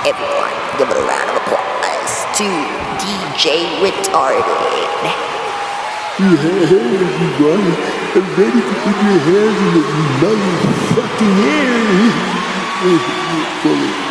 Everyone, give it a round of applause to DJ Retarded. Hey, everybody, I'm ready to put your hands in the motherfucking air.